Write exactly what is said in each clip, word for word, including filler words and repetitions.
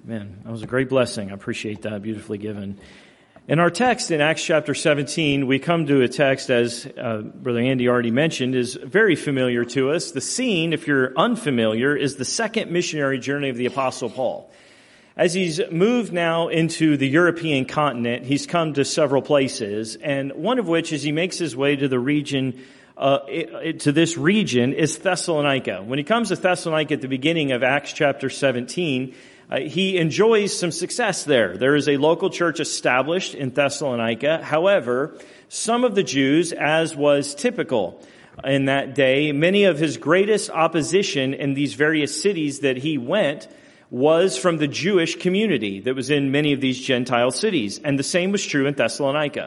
Man, that was a great blessing. I appreciate that. Beautifully given. In our text in Acts chapter seventeen, we come to a text, as uh, Brother Andy already mentioned, is very familiar to us. The scene, if you're unfamiliar, is the second missionary journey of the Apostle Paul. As he's moved now into the European continent, he's come to several places, and one of which is he makes his way to the region, uh, it, it, to this region is Thessalonica. When he comes to Thessalonica at the beginning of Acts chapter seventeen, Uh, he enjoys some success there. There is a local church established in Thessalonica. However, some of the Jews, as was typical in that day, many of his greatest opposition in these various cities that he went was from the Jewish community that was in many of these Gentile cities. And the same was true in Thessalonica.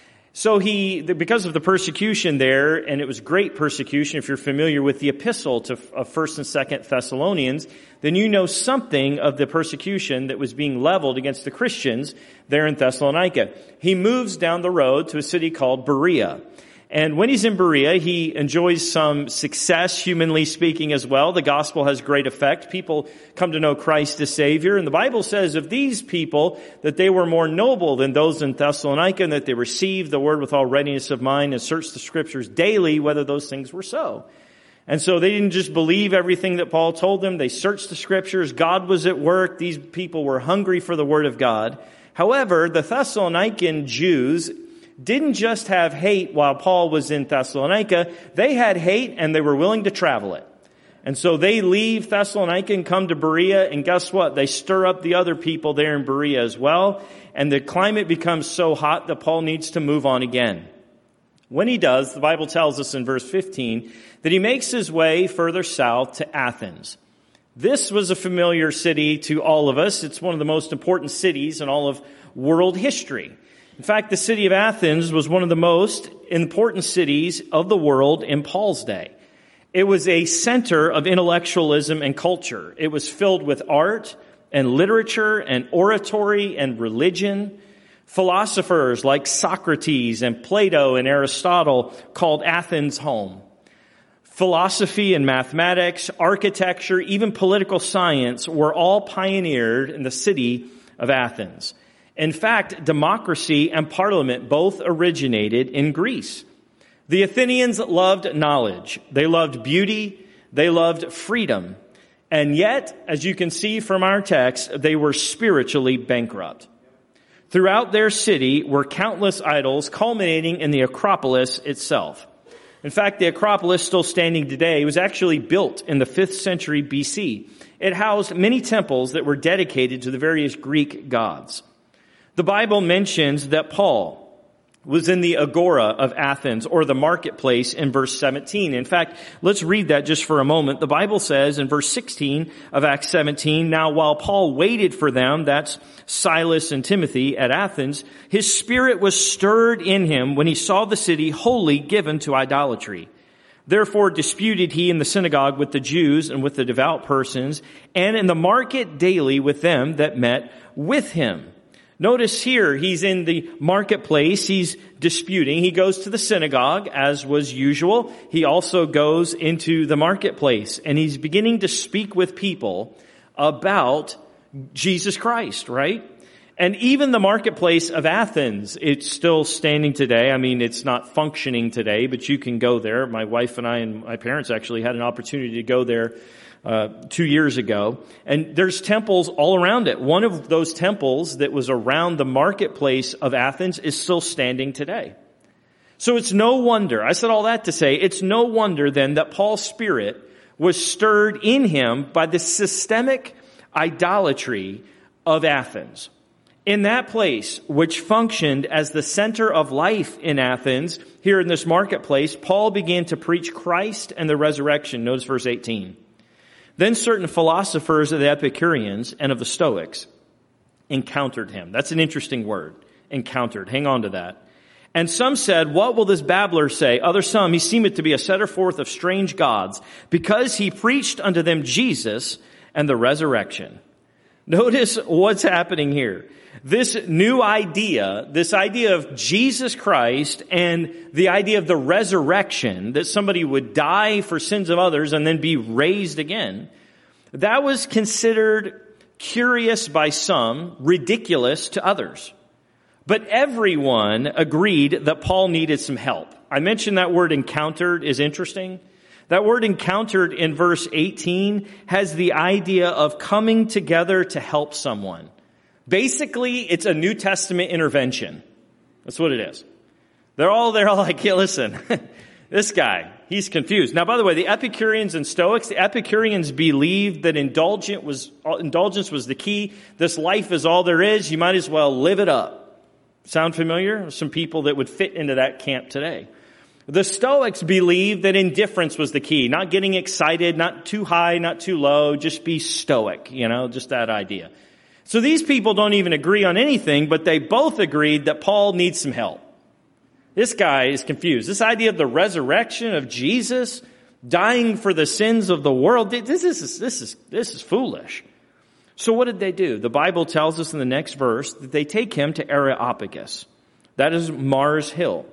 So he, because of the persecution there, and it was great persecution, if you're familiar with the epistle to of First and Second Thessalonians, then you know something of the persecution that was being leveled against the Christians there in Thessalonica. He moves down the road to a city called Berea. And when he's in Berea, he enjoys some success, humanly speaking, as well. The gospel has great effect. People come to know Christ as Savior. And the Bible says of these people that they were more noble than those in Thessalonica, and that they received the word with all readiness of mind and searched the scriptures daily whether those things were so. And so they didn't just believe everything that Paul told them. They searched the scriptures. God was at work. These people were hungry for the word of God. However, the Thessalonican Jews didn't just have hate while Paul was in Thessalonica. They had hate and they were willing to travel it. And so they leave Thessalonica and come to Berea, and guess what? They stir up the other people there in Berea as well. And the climate becomes so hot that Paul needs to move on again. When he does, the Bible tells us in verse fifteen that he makes his way further south to Athens. This was a familiar city to all of us. It's one of the most important cities in all of world history. In fact, the city of Athens was one of the most important cities of the world in Paul's day. It was a center of intellectualism and culture. It was filled with art and literature and oratory and religion. Philosophers like Socrates and Plato and Aristotle called Athens home. Philosophy and mathematics, architecture, even political science were all pioneered in the city of Athens. In fact, democracy and parliament both originated in Greece. The Athenians loved knowledge. They loved beauty. They loved freedom. And yet, as you can see from our text, they were spiritually bankrupt. Throughout their city were countless idols, culminating in the Acropolis itself. In fact, the Acropolis, still standing today, was actually built in the fifth century B C. It housed many temples that were dedicated to the various Greek gods. The Bible mentions that Paul was in the agora of Athens, or the marketplace, in verse seventeen. In fact, let's read that just for a moment. The Bible says in verse sixteen of Acts seventeen, "Now while Paul waited for them," that's Silas and Timothy at Athens, "his spirit was stirred in him when he saw the city wholly given to idolatry. Therefore disputed he in the synagogue with the Jews and with the devout persons, and in the market daily with them that met with him." Notice here, he's in the marketplace, he's disputing. He goes to the synagogue, as was usual. He also goes into the marketplace, and he's beginning to speak with people about Jesus Christ, right? And even the marketplace of Athens, it's still standing today. I mean, it's not functioning today, but you can go there. My wife and I and my parents actually had an opportunity to go there Uh, two years ago. And there's temples all around it. One of those temples that was around the marketplace of Athens is still standing today. So it's no wonder, I said all that to say, it's no wonder then that Paul's spirit was stirred in him by the systemic idolatry of Athens. In that place, which functioned as the center of life in Athens, here in this marketplace, Paul began to preach Christ and the resurrection. Notice verse eighteen. "Then certain philosophers of the Epicureans and of the Stoics encountered him." That's an interesting word, encountered. Hang on to that. "And some said, What will this babbler say? Other some, he seemeth to be a setter forth of strange gods, because he preached unto them Jesus and the resurrection." Notice what's happening here. This new idea, this idea of Jesus Christ and the idea of the resurrection, that somebody would die for sins of others and then be raised again, that was considered curious by some, ridiculous to others. But everyone agreed that Paul needed some help. I mentioned that word encountered is interesting. That word encountered in verse eighteen has the idea of coming together to help someone. Basically, it's a New Testament intervention. That's what it is. They're all, they're all like, yeah, listen, this guy, he's confused. Now, by the way, the Epicureans and Stoics, the Epicureans believed that indulgent was, indulgence was the key. This life is all there is. You might as well live it up. Sound familiar? Some people that would fit into that camp today. The Stoics believed that indifference was the key. Not getting excited, not too high, not too low, just be stoic, you know, just that idea. So these people don't even agree on anything, but they both agreed that Paul needs some help. This guy is confused. This idea of the resurrection of Jesus, dying for the sins of the world, this is, this is, this is foolish. So what did they do? The Bible tells us in the next verse that they take him to Areopagus. That is Mars Hill,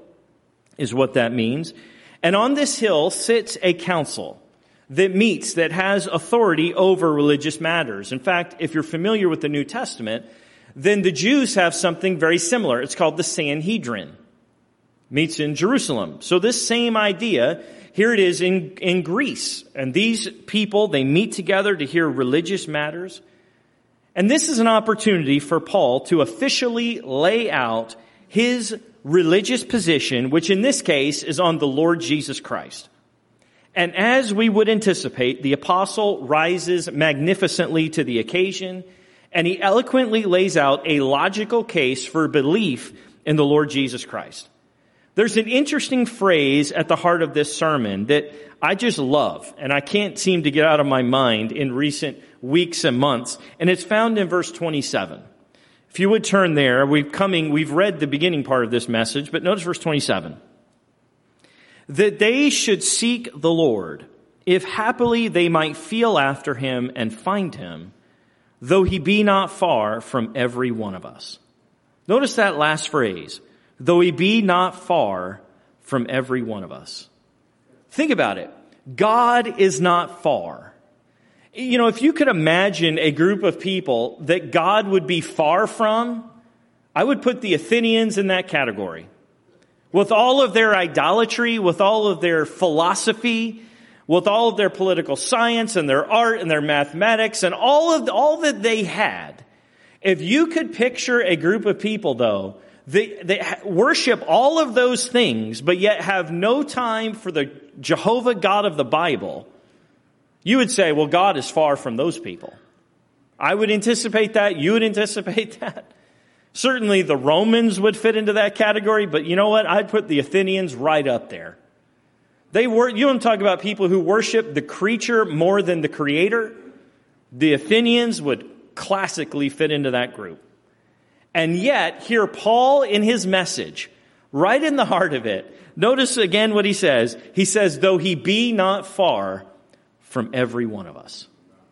is what that means. And on this hill sits a council that meets, that has authority over religious matters. In fact, if you're familiar with the New Testament, then the Jews have something very similar. It's called the Sanhedrin. Meets in Jerusalem. So this same idea, here it is in, in Greece. And these people, they meet together to hear religious matters. And this is an opportunity for Paul to officially lay out his religious position, which in this case is on the Lord Jesus Christ. And as we would anticipate, the apostle rises magnificently to the occasion, and he eloquently lays out a logical case for belief in the Lord Jesus Christ. There's an interesting phrase at the heart of this sermon that I just love, and I can't seem to get out of my mind in recent weeks and months, and it's found in verse twenty-seven. If you would turn there, we've coming, we've read the beginning part of this message, but notice verse twenty-seven. That they should seek the Lord, if happily they might feel after him and find him, though he be not far from every one of us. Notice that last phrase, though he be not far from every one of us. Think about it. God is not far. You know, if you could imagine a group of people that God would be far from, I would put the Athenians in that category. With all of their idolatry, with all of their philosophy, with all of their political science and their art and their mathematics and all of the, all that they had. If you could picture a group of people, though, that, that worship all of those things, but yet have no time for the Jehovah God of the Bible, you would say, well, God is far from those people. I would anticipate that. You would anticipate that. Certainly the Romans would fit into that category, but you know what? I'd put the Athenians right up there. They were, you want to talk about people who worship the creature more than the creator? The Athenians would classically fit into that group. And yet, here Paul in his message, right in the heart of it, notice again what he says. He says, though he be not far from every one of us.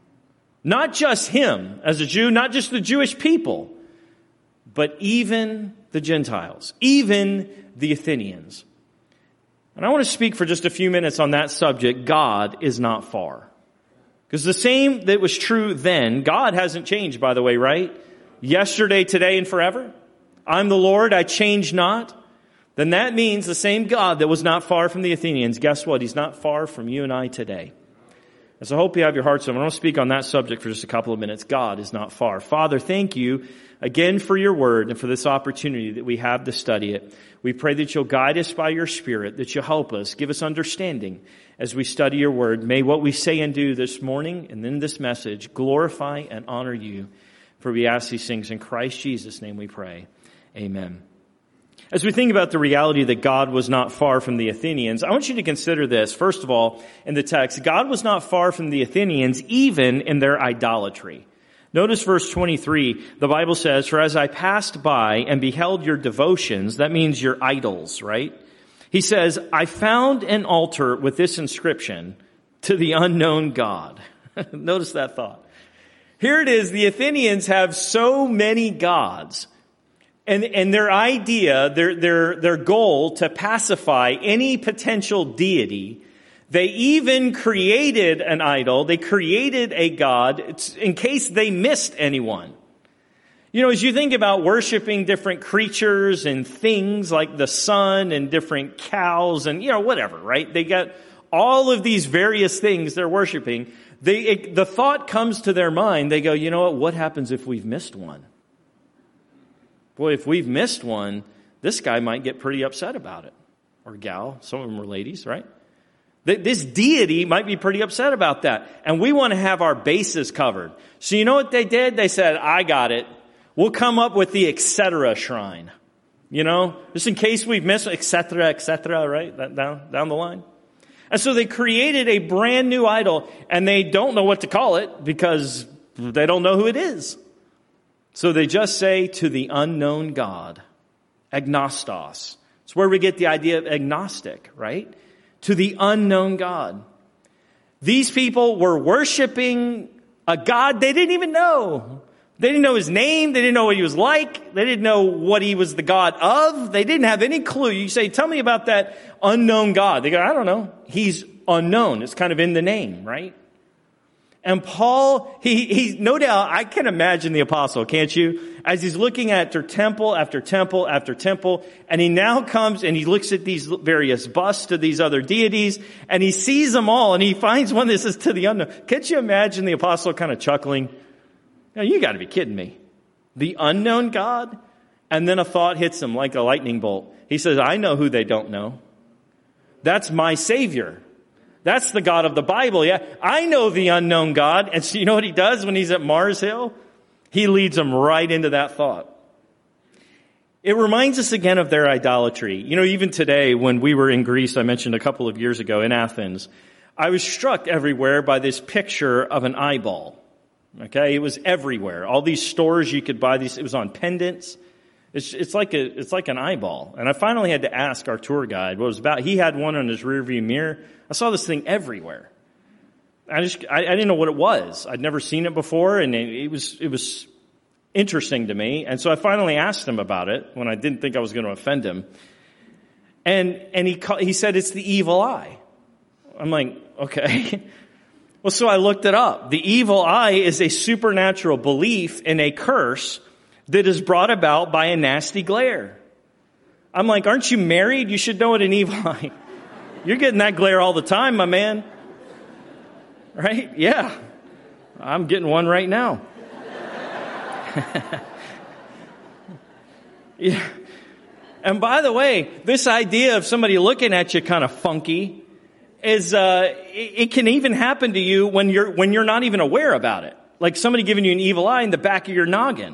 Not just him as a Jew, not just the Jewish people, but even the Gentiles, even the Athenians. And I want to speak for just a few minutes on that subject. God is not far. Because the same that was true then, God hasn't changed, by the way, right? Yesterday, today, and forever. I'm the Lord, I change not. Then that means the same God that was not far from the Athenians, guess what? He's not far from you and I today. And so I hope you have your hearts open. I want to speak on that subject for just a couple of minutes. God is not far. Father, thank you again for your word and for this opportunity that we have to study it. We pray that you'll guide us by your Spirit, that you'll help us, give us understanding as we study your word. May what we say and do this morning and in this message glorify and honor you. For we ask these things in Christ Jesus' name we pray. Amen. As we think about the reality that God was not far from the Athenians, I want you to consider this. First of all, in the text, God was not far from the Athenians even in their idolatry. Notice verse twenty-three, the Bible says, for as I passed by and beheld your devotions, that means your idols, right? He says, I found an altar with this inscription, to the unknown God. Notice that thought. Here it is, the Athenians have so many gods. And, and their idea, their, their, their goal to pacify any potential deity, They even created an idol. They created a god in case they missed anyone. You know, as you think about worshiping different creatures and things like the sun and different cows and, you know, whatever, right? They got all of these various things they're worshiping. They, it, the thought comes to their mind. They go, you know what? What happens if we've missed one? Boy, if we've missed one, this guy might get pretty upset about it. Or gal. Some of them were ladies, right? This deity might be pretty upset about that. And we want to have our bases covered. So you know what they did? They said, I got it. We'll come up with the et cetera shrine. You know, just in case we've missed, et cetera, et cetera, right? That down, down the line. And so they created a brand new idol, and they don't know what to call it because they don't know who it is. So they just say, to the unknown God. Agnostos. It's where we get the idea of agnostic, right? To the unknown God. These people were worshiping a God they didn't even know. They didn't know his name. They didn't know what he was like. They didn't know what he was the God of. They didn't have any clue. You say, tell me about that unknown God. They go, I don't know. He's unknown. It's kind of in the name, right? And Paul, he, he, no doubt, I can imagine the apostle, can't you? As he's looking at temple after temple after temple, and he now comes and he looks at these various busts of these other deities, and he sees them all, and he finds one that says to the unknown. Can't you imagine the apostle kind of chuckling? Now, you got to be kidding me. The unknown God? And then a thought hits him like a lightning bolt. He says, I know who they don't know. That's my Savior. That's the God of the Bible. Yeah, I know the unknown God. And so you know what he does when he's at Mars Hill? He leads them right into that thought. It reminds us again of their idolatry. You know, even today when we were in Greece, I mentioned a couple of years ago in Athens, I was struck everywhere by this picture of an eyeball. Okay, it was everywhere. All these stores you could buy these. It was on pendants. It's it's like a it's like an eyeball. And I finally had to ask our tour guide what it was about. He had one on his rearview mirror. I saw this thing everywhere. I just I, I didn't know what it was. I'd never seen it before, and it, it was it was interesting to me. And so I finally asked him about it when I didn't think I was going to offend him. And and he he said it's the evil eye. I'm like, okay. Well, so I looked it up. The evil eye is a supernatural belief in a curse that is brought about by a nasty glare. I'm like, aren't you married? You should know what an evil eye. You're getting that glare all the time, my man. Right? Yeah. I'm getting one right now. Yeah. And by the way, this idea of somebody looking at you kind of funky is, uh, it, it can even happen to you when you're, when you're not even aware about it. Like somebody giving you an evil eye in the back of your noggin.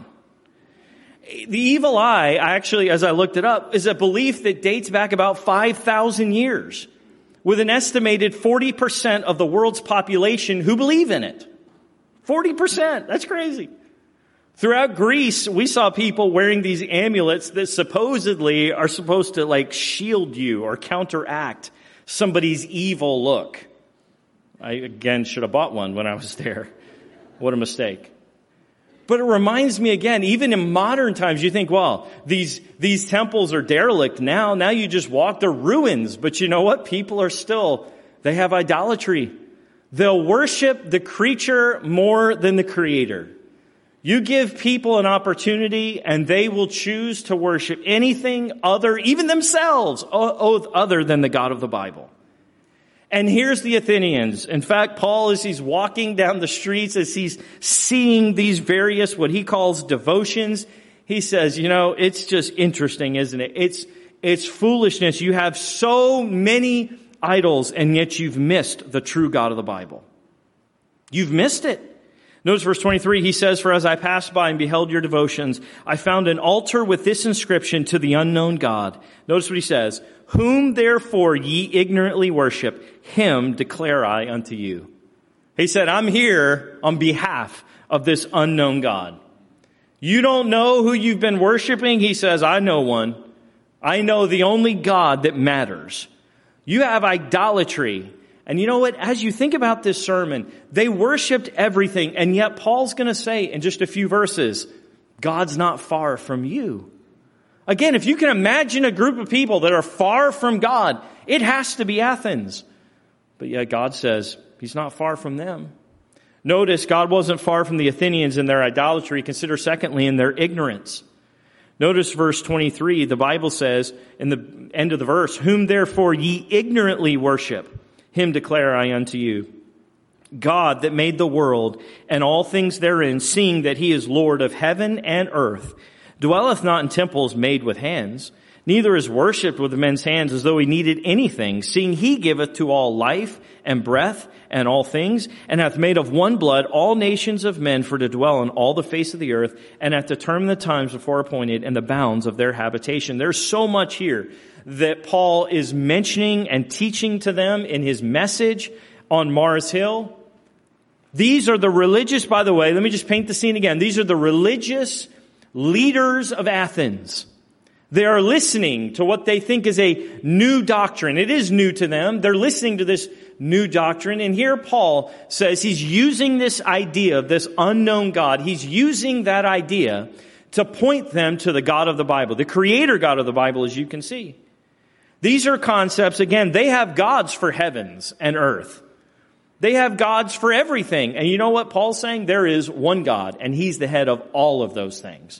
The evil eye, actually, as I looked it up, is a belief that dates back about five thousand years, with an estimated forty percent of the world's population who believe in it. forty percent. That's crazy. Throughout Greece, we saw people wearing these amulets that supposedly are supposed to like shield you or counteract somebody's evil look. I, again, should have bought one when I was there. What a mistake. But it reminds me again, even in modern times, you think, well, these, these temples are derelict now. Now you just walk the ruins. But you know what? People are still, they have idolatry. They'll worship the creature more than the creator. You give people an opportunity and they will choose to worship anything other, even themselves, other than the God of the Bible. And here's the Athenians. In fact, Paul, as he's walking down the streets, as he's seeing these various, what he calls devotions, he says, you know, it's just interesting, isn't it? It's, it's foolishness. You have so many idols and yet you've missed the true God of the Bible. You've missed it. Notice verse twenty-three, he says, for as I passed by and beheld your devotions, I found an altar with this inscription to the unknown God. Notice what he says, whom therefore ye ignorantly worship, him declare I unto you. He said, I'm here on behalf of this unknown God. You don't know who you've been worshiping? He says, I know one. I know the only God that matters. You have idolatry. And you know what? As you think about this sermon, they worshiped everything. And yet Paul's going to say in just a few verses, God's not far from you. Again, if you can imagine a group of people that are far from God, it has to be Athens. But yet God says he's not far from them. Notice God wasn't far from the Athenians in their idolatry. Consider secondly in their ignorance. Notice verse twenty-three, the Bible says in the end of the verse, whom therefore ye ignorantly worship, him declare I unto you. God that made the world and all things therein, seeing that he is Lord of heaven and earth, dwelleth not in temples made with hands, neither is worshipped with men's hands as though he needed anything, seeing he giveth to all life and breath and all things, and hath made of one blood all nations of men for to dwell on all the face of the earth, and hath determined the times before appointed and the bounds of their habitation. There's so much here that Paul is mentioning and teaching to them in his message on Mars Hill. These are the religious, by the way, let me just paint the scene again. These are the religious leaders of Athens. They are listening to what they think is a new doctrine. It is new to them. They're listening to this new doctrine. And here Paul says he's using this idea of this unknown God. He's using that idea to point them to the God of the Bible, the creator God of the Bible, as you can see. These are concepts, again, they have gods for heavens and earth. They have gods for everything. And you know what Paul's saying? There is one God, and he's the head of all of those things.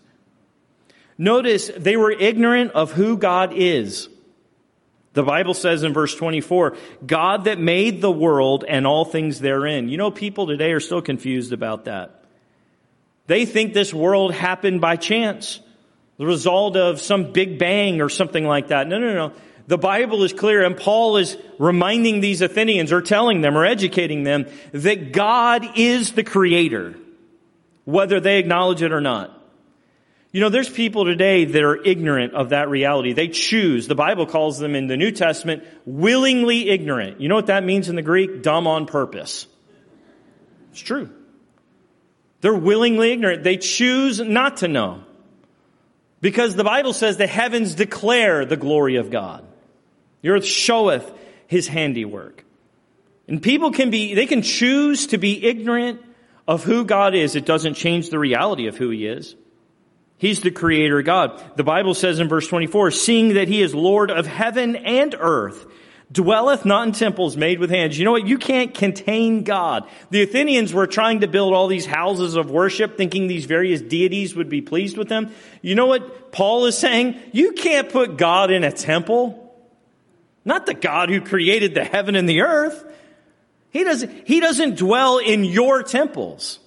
Notice they were ignorant of who God is. The Bible says in verse twenty-four, God that made the world and all things therein. You know, people today are still confused about that. They think this world happened by chance, the result of some big bang or something like that. No, no, no. The Bible is clear, and Paul is reminding these Athenians, or telling them, or educating them, that God is the creator, whether they acknowledge it or not. You know, there's people today that are ignorant of that reality. They choose, the Bible calls them in the New Testament, willingly ignorant. You know what that means in the Greek? Dumb on purpose. It's true. They're willingly ignorant. They choose not to know. Because the Bible says the heavens declare the glory of God. The earth showeth his handiwork. And people can be, they can choose to be ignorant of who God is. It doesn't change the reality of who he is. He's the creator God. The Bible says in verse twenty-four, seeing that he is Lord of heaven and earth, dwelleth not in temples made with hands. You know what? You can't contain God. The Athenians were trying to build all these houses of worship, thinking these various deities would be pleased with them. You know what Paul is saying? You can't put God in a temple. Not the God who created the heaven and the earth. He doesn't, he doesn't dwell in your temples.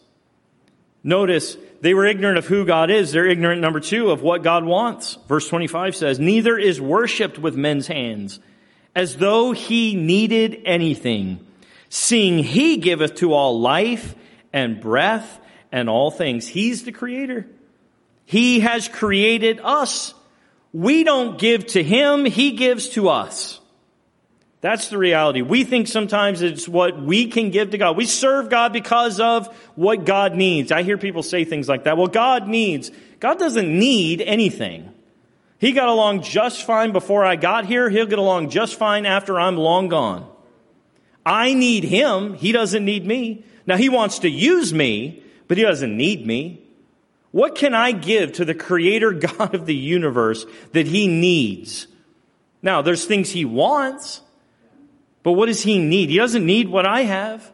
Notice, they were ignorant of who God is. They're ignorant, number two, of what God wants. Verse twenty-five says, neither is worshipped with men's hands, as though he needed anything, seeing he giveth to all life and breath and all things. He's the creator. He has created us. We don't give to him, he gives to us. That's the reality. We think sometimes it's what we can give to God. We serve God because of what God needs. I hear people say things like that. Well, God needs. God doesn't need anything. He got along just fine before I got here. He'll get along just fine after I'm long gone. I need him. He doesn't need me. Now, he wants to use me, but he doesn't need me. What can I give to the creator God of the universe that he needs? Now, there's things he wants, but what does he need? He doesn't need what I have.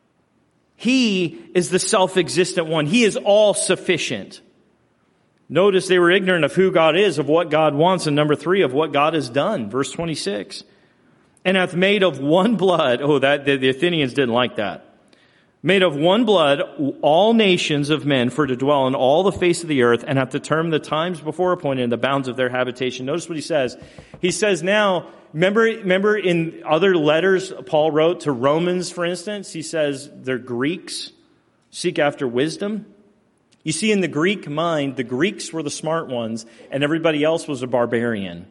He is the self-existent one. He is all sufficient. Notice they were ignorant of who God is, of what God wants, and number three, of what God has done. Verse twenty-six. And hath made of one blood. Oh, that the, the Athenians didn't like that. Made of one blood all nations of men for to dwell on all the face of the earth, and hath determined the times before appointed and the bounds of their habitation. Notice what he says. He says now, remember, remember in other letters Paul wrote to Romans, for instance, he says they're Greeks, seek after wisdom. You see, in the Greek mind, the Greeks were the smart ones, and everybody else was a barbarian.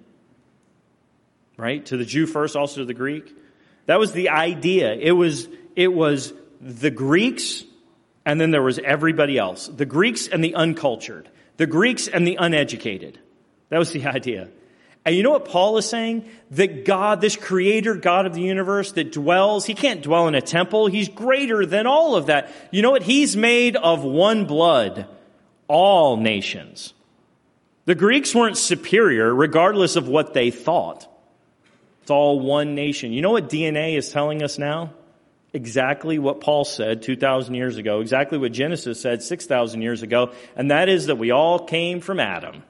Right? To the Jew first, also to the Greek. That was the idea. It was, it was the Greeks, and then there was everybody else. The Greeks and the uncultured. The Greeks and the uneducated. That was the idea. And you know what Paul is saying? That God, this creator God of the universe that dwells, he can't dwell in a temple. He's greater than all of that. You know what? He's made of one blood, all nations. The Greeks weren't superior regardless of what they thought. It's all one nation. You know what D N A is telling us now? Exactly what Paul said two thousand years ago, exactly what Genesis said six thousand years ago, and that is that we all came from Adam.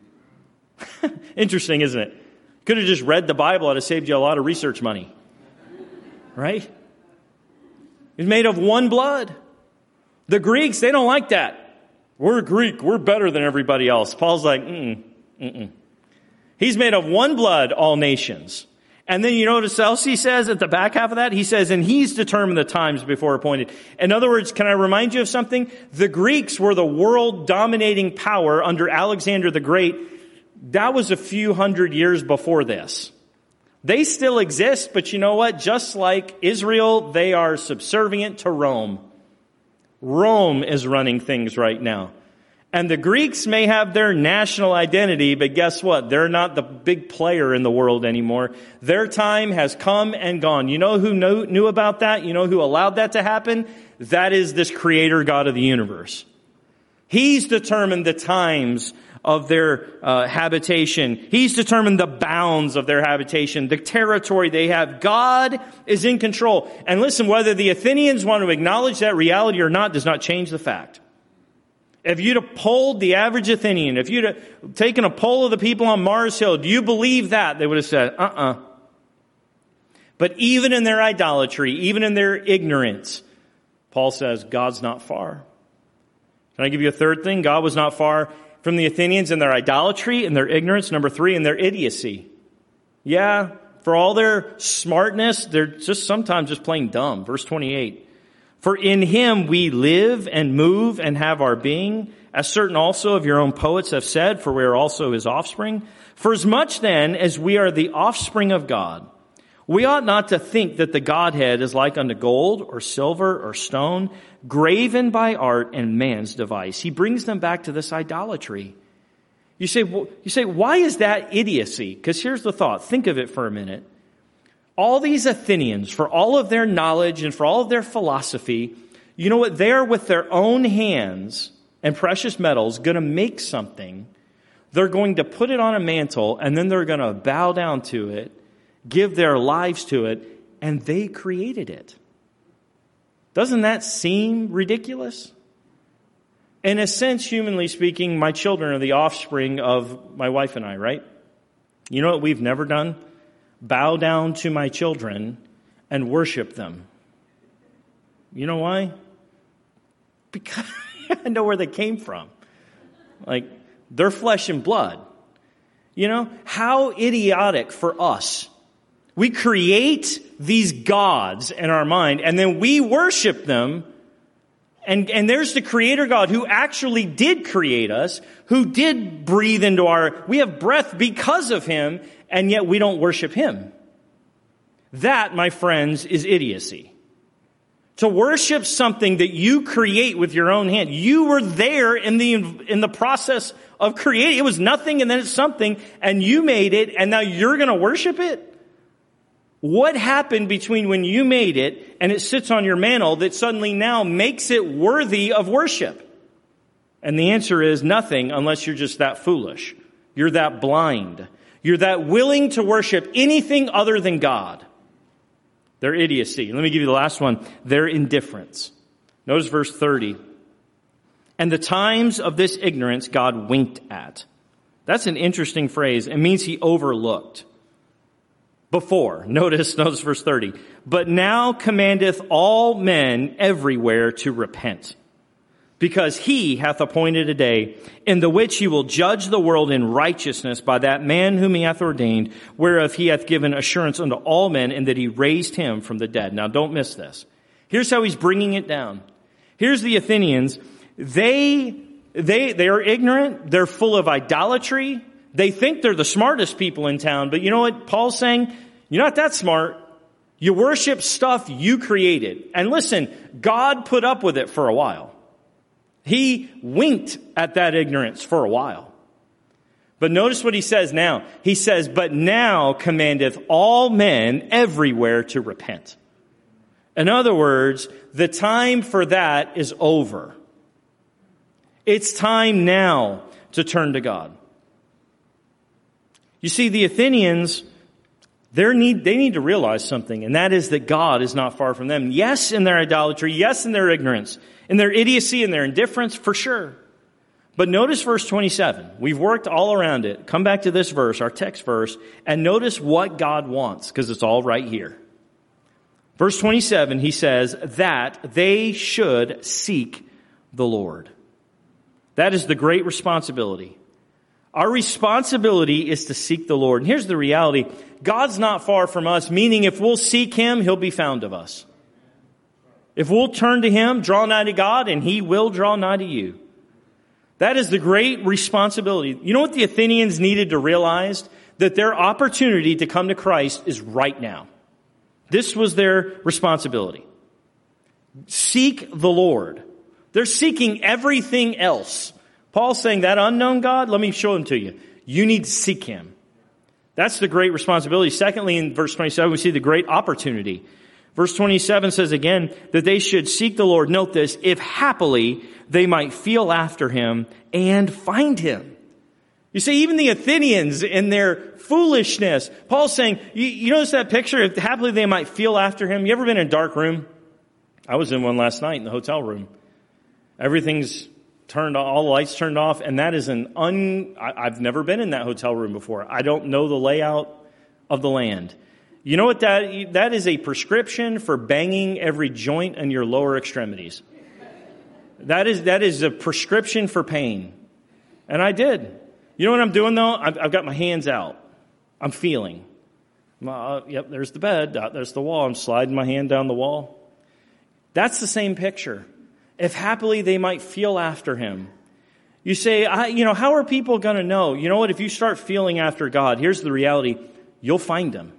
Interesting, isn't it? Could have just read the Bible. It would have saved you a lot of research money. Right? It's made of one blood. The Greeks, they don't like that. We're Greek. We're better than everybody else. Paul's like, mm-mm, mm-mm. He's made of one blood, all nations. And then you notice else he says at the back half of that? He says, and he's determined the times before appointed. In other words, can I remind you of something? The Greeks were the world-dominating power under Alexander the Great. That was a few hundred years before this. They still exist, but you know what? Just like Israel, they are subservient to Rome. Rome is running things right now. And the Greeks may have their national identity, but guess what? They're not the big player in the world anymore. Their time has come and gone. You know who knew, knew about that? You know who allowed that to happen? That is this Creator God of the universe. He's determined the times of their uh, habitation. He's determined the bounds of their habitation, the territory they have. God is in control. And listen, whether the Athenians want to acknowledge that reality or not does not change the fact. If you'd have polled the average Athenian, if you'd have taken a poll of the people on Mars Hill, do you believe that? They would have said, uh-uh. But even in their idolatry, even in their ignorance, Paul says, God's not far. Can I give you a third thing? God was not far from the Athenians in their idolatry, in their ignorance. Number three, in their idiocy. Yeah, for all their smartness, they're just sometimes just plain dumb. Verse twenty-eight. For in him we live and move and have our being, as certain also of your own poets have said, for we are also his offspring. For as much then as we are the offspring of God, we ought not to think that the Godhead is like unto gold or silver or stone, graven by art and man's device. He brings them back to this idolatry. You say, well, you say, why is that idiocy? Because here's the thought. Think of it for a minute. All these Athenians, for all of their knowledge and for all of their philosophy, you know what? They're with their own hands and precious metals going to make something. They're going to put it on a mantle, and then they're going to bow down to it, give their lives to it, and they created it. Doesn't that seem ridiculous? In a sense, humanly speaking, my children are the offspring of my wife and I, right? You know what we've never done? Bow down to my children and worship them. You know why? Because I know where they came from. Like, they're flesh and blood. You know, how idiotic for us. We create these gods in our mind, and then we worship them. And, and there's the Creator God who actually did create us, who did breathe into our, we have breath because of him, and yet we don't worship him. That, my friends, is idiocy. To worship something that you create with your own hand. You were there in the, in the process of creating. It was nothing and then it's something, and you made it, and now you're going to worship it? What happened between when you made it and it sits on your mantle that suddenly now makes it worthy of worship? And the answer is nothing, unless you're just that foolish. You're that blind. You're that willing to worship anything other than God. Their idiocy. Let me give you the last one. Their indifference. Notice verse thirty. And the times of this ignorance God winked at. That's an interesting phrase. It means he overlooked. Before, notice, notice verse thirty. But now commandeth all men everywhere to repent, because he hath appointed a day in the which he will judge the world in righteousness by that man whom he hath ordained, whereof he hath given assurance unto all men, and that he raised him from the dead. Now don't miss this. Here's how he's bringing it down. Here's the Athenians. They, they, they are ignorant. They're full of idolatry. They think they're the smartest people in town, but you know what Paul's saying? You're not that smart. You worship stuff you created. And listen, God put up with it for a while. He winked at that ignorance for a while. But notice what he says now. He says, but now commandeth all men everywhere to repent. In other words, the time for that is over. It's time now to turn to God. You see, the Athenians, They need, they need to realize something, and that is that God is not far from them. Yes, in their idolatry. Yes, in their ignorance. In their idiocy and their indifference, for sure. But notice verse twenty-seven. We've worked all around it. Come back to this verse, our text verse, and notice what God wants, because it's all right here. Verse twenty-seven, he says that they should seek the Lord. That is the great responsibility. Our responsibility is to seek the Lord. And here's the reality. God's not far from us, meaning if we'll seek Him, He'll be found of us. If we'll turn to Him, draw nigh to God, and He will draw nigh to you. That is the great responsibility. You know what the Athenians needed to realize? That their opportunity to come to Christ is right now. This was their responsibility. Seek the Lord. They're seeking everything else. Paul's saying that unknown God, let me show Him to you. You need to seek Him. That's the great responsibility. Secondly, in verse twenty-seven, we see the great opportunity. Verse twenty-seven says again that they should seek the Lord. Note this, if happily they might feel after Him and find Him. You see, even the Athenians in their foolishness, Paul's saying, you, you notice that picture? If happily they might feel after Him. You ever been in a dark room? I was in one last night in the hotel room. Everything's turned off, all the lights turned off, and that is an un, I, I've never been in that hotel room before. I don't know the layout of the land. You know what that, that is a prescription for banging every joint in your lower extremities. That is, that is a prescription for pain. And I did. You know what I'm doing though? I've, I've got my hands out. I'm feeling. Uh, yep, there's the bed. Uh, there's the wall. I'm sliding my hand down the wall. That's the same picture. If happily they might feel after Him. You say, I, you know, how are people going to know? You know what? If you start feeling after God, here's the reality. You'll find Him.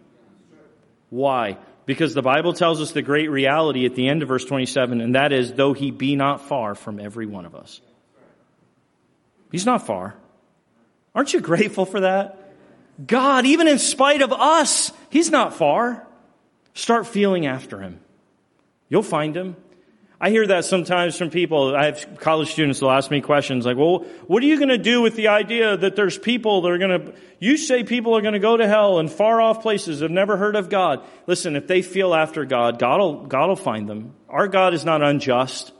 Why? Because the Bible tells us the great reality at the end of verse twenty-seven, and that is, though He be not far from every one of us. He's not far. Aren't you grateful for that? God, even in spite of us, He's not far. Start feeling after Him. You'll find Him. I hear that sometimes from people. I have college students that'll ask me questions like, well, what are you going to do with the idea that there's people that are going to, you say people are going to go to hell in far off places, have never heard of God. Listen, if they feel after God, God will, God will find them. Our God is not unjust.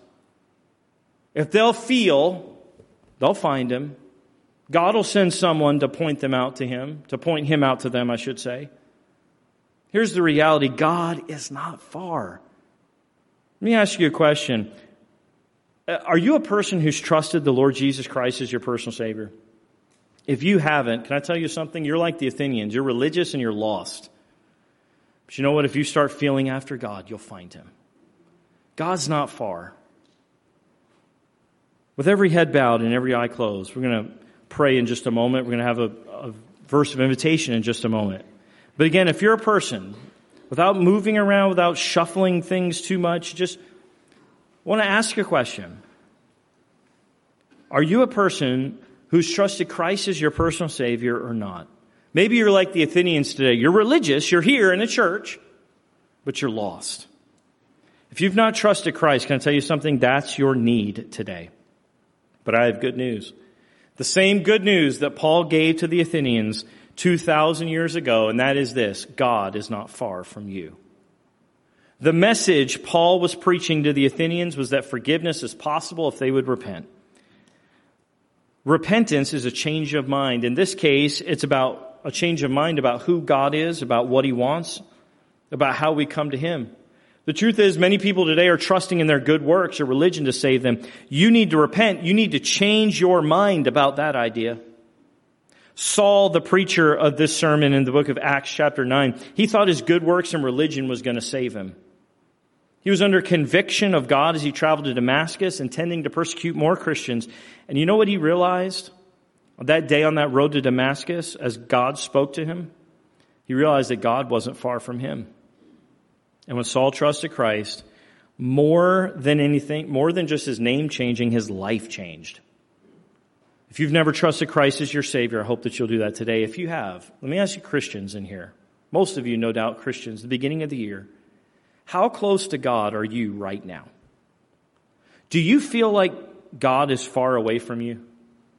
If they'll feel, they'll find Him. God will send someone to point them out to Him, to point Him out to them, I should say. Here's the reality. God is not far. Let me ask you a question. Are you a person who's trusted the Lord Jesus Christ as your personal Savior? If you haven't, can I tell you something? You're like the Athenians. You're religious and you're lost. But you know what? If you start feeling after God, you'll find Him. God's not far. With every head bowed and every eye closed, we're going to pray in just a moment. We're going to have a, a verse of invitation in just a moment. But again, if you're a person, without moving around, without shuffling things too much, just want to ask a question. Are you a person who's trusted Christ as your personal Savior or not? Maybe you're like the Athenians today. You're religious, you're here in a church, but you're lost. If you've not trusted Christ, can I tell you something? That's your need today. But I have good news. The same good news that Paul gave to the Athenians two thousand years ago, and that is this: God is not far from you. The message Paul was preaching to the Athenians was that forgiveness is possible if they would repent. Repentance is a change of mind. In this case, it's about a change of mind about who God is, about what He wants, about how we come to Him. The truth is, many people today are trusting in their good works or religion to save them. You need to repent. You need to change your mind about that idea. Saul, the preacher of this sermon in the book of Acts chapter nine, he thought his good works and religion was going to save him. He was under conviction of God as he traveled to Damascus, intending to persecute more Christians. And you know what he realized on that day on that road to Damascus as God spoke to him? He realized that God wasn't far from him. And when Saul trusted Christ, more than anything, more than just his name changing, his life changed. If you've never trusted Christ as your Savior, I hope that you'll do that today. If you have, let me ask you Christians in here. Most of you, no doubt, Christians, the beginning of the year. How close to God are you right now? Do you feel like God is far away from you?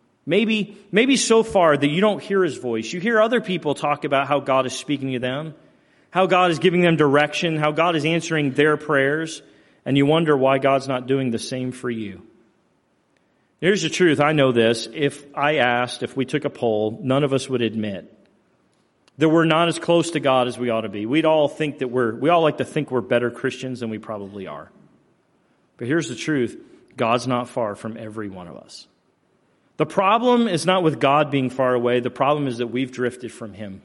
Maybe, maybe so far that you don't hear His voice. You hear other people talk about how God is speaking to them, how God is giving them direction, how God is answering their prayers, and you wonder why God's not doing the same for you. Here's the truth. I know this. If I asked, if we took a poll, none of us would admit that we're not as close to God as we ought to be. We'd all think that we're, we all like to think we're better Christians than we probably are. But here's the truth. God's not far from every one of us. The problem is not with God being far away. The problem is that we've drifted from Him.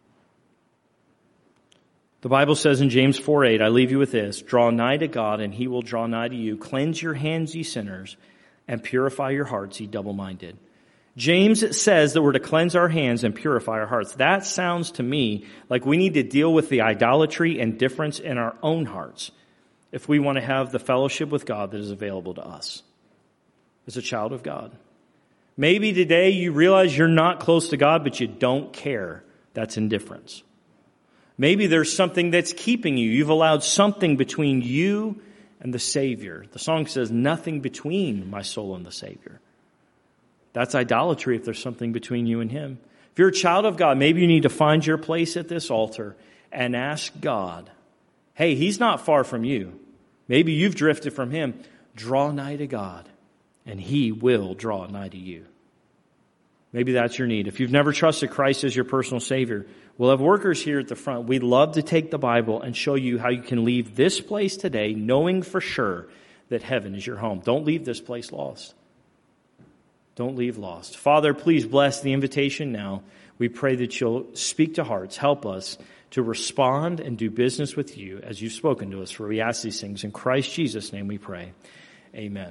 The Bible says in James four eight, I leave you with this, draw nigh to God and He will draw nigh to you. Cleanse your hands, ye sinners, and purify your hearts, ye double-minded. James says that we're to cleanse our hands and purify our hearts. That sounds to me like we need to deal with the idolatry and difference in our own hearts if we want to have the fellowship with God that is available to us as a child of God. Maybe today you realize you're not close to God, but you don't care. That's indifference. Maybe there's something that's keeping you. You've allowed something between you and the Savior. The song says, nothing between my soul and the Savior. That's idolatry if there's something between you and Him. If you're a child of God, maybe you need to find your place at this altar and ask God, hey, He's not far from you. Maybe you've drifted from Him. Draw nigh to God, and He will draw nigh to you. Maybe that's your need. If you've never trusted Christ as your personal Savior, we'll have workers here at the front. We'd love to take the Bible and show you how you can leave this place today knowing for sure that heaven is your home. Don't leave this place lost. Don't leave lost. Father, please bless the invitation now. We pray that You'll speak to hearts. Help us to respond and do business with You as You've spoken to us. For we ask these things in Christ Jesus' name we pray. Amen.